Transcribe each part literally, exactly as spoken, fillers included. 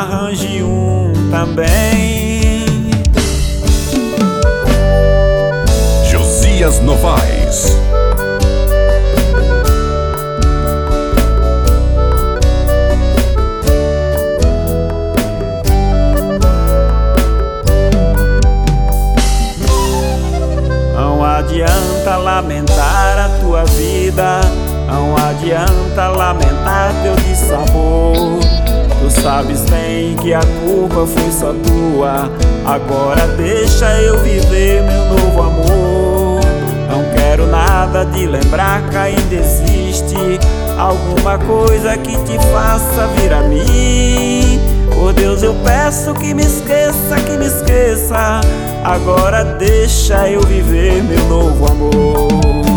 arranje um também. Josias Novaes. Não adianta lamentar a tua vida, não adianta lamentar teu dissabor. Tu sabes bem que a culpa foi só tua, agora deixa eu viver meu novo amor. Não quero nada de lembrar que ainda existe alguma coisa que te faça vir a mim. Por Deus eu peço que me esqueça, que me esqueça, agora deixa eu viver meu novo amor.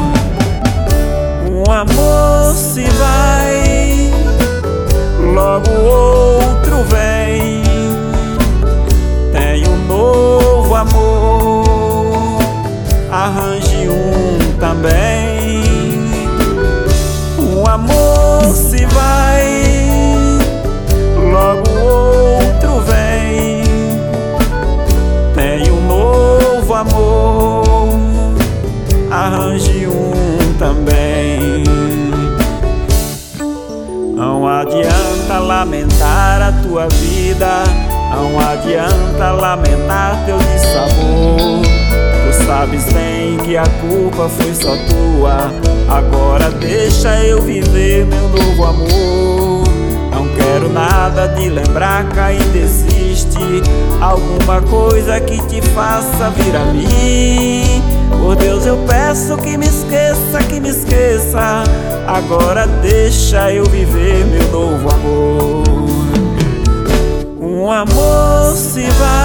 Um amor se vai, logo outro vem. Tem um novo amor, arranje um também. Um amor se vai, logo outro vem. Tem um novo amor, arranje um também. Não adianta lamentar a tua vida, não adianta lamentar teu dissabor. Tu sabes bem que a culpa foi só tua, agora deixa eu viver meu novo amor. Não quero nada de lembrar que ainda existe alguma coisa que te faça vir a mim. Por Deus eu peço que me esqueça, que me esqueça, agora deixa eu viver meu novo amor. Um amor se vai,